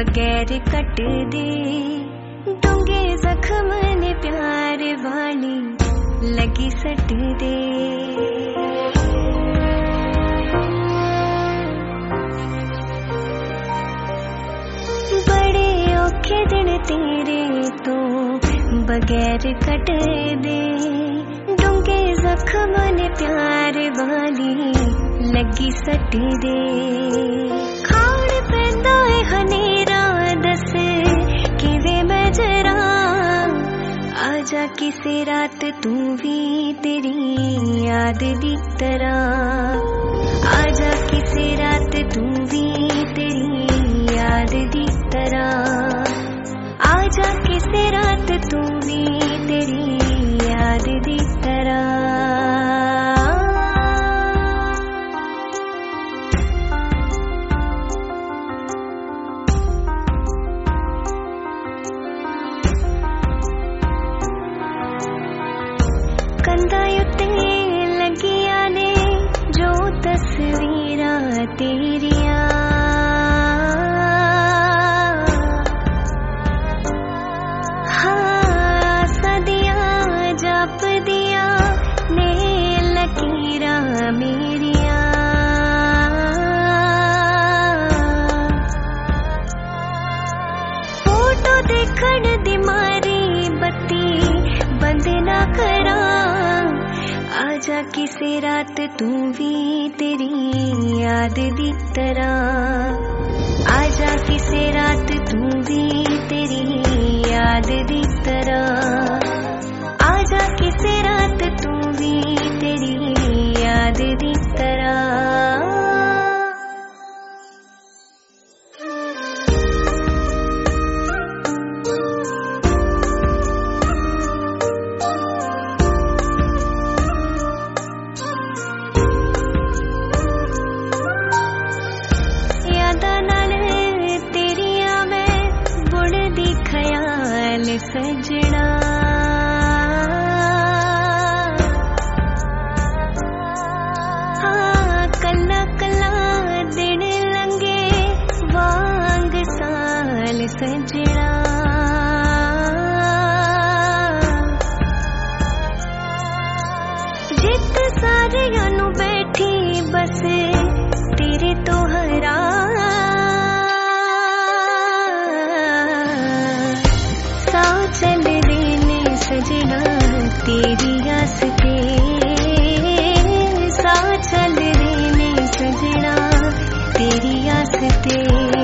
बगैर कट दे, डूंगे जख्म ने प्यार वाली लगी सट दे। बड़े औखे दिन तेरे तो बगैर कट दे, डूंगे जख्म ने प्यार वाली लगी सट दे। खाण पैंदा है हनेरा दस किवे मैं जरा, आजा किसी रात तू भी तेरी याद दी तरह, आजा किसी रात तू भी तेरी याद दी तरह, आजा किसी रात तू भी तेरी याद दी तरह। उत्ते लगिया ने जो तस्वीरां तेरिया, हाँ सदिया जप दिया ने लकीरा मेरिया। फोटो देखण दी मारी बत्ती बंद ना करा, आजा किसी रात तू भी तेरी याद दी तरह, आजा किसी रात तू भी तेरी याद दी तरह, आजा किसी रात तू भी तेरी याद दी तरह। सजना हाँ कला कला दिन लंगे वांग साल सजना, जित सारियां नू बैठी बस तेरे तो हरा, चल देने सजना तेरी आस ते, सा चल देने सजना तेरी आस ते।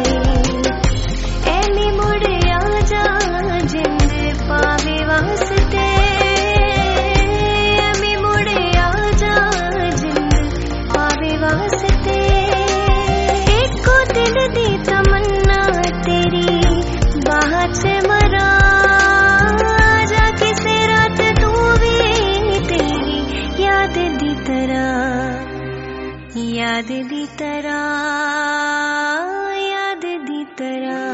ऐनी मुड़ आजा जिंद पावे वास्ते, ऐनी मुड़ आजा जिंद पावे वास्ते। एको दिल दी तमन्ना तेरी बाह च मरा, याद दी तरह, याद दी तरह।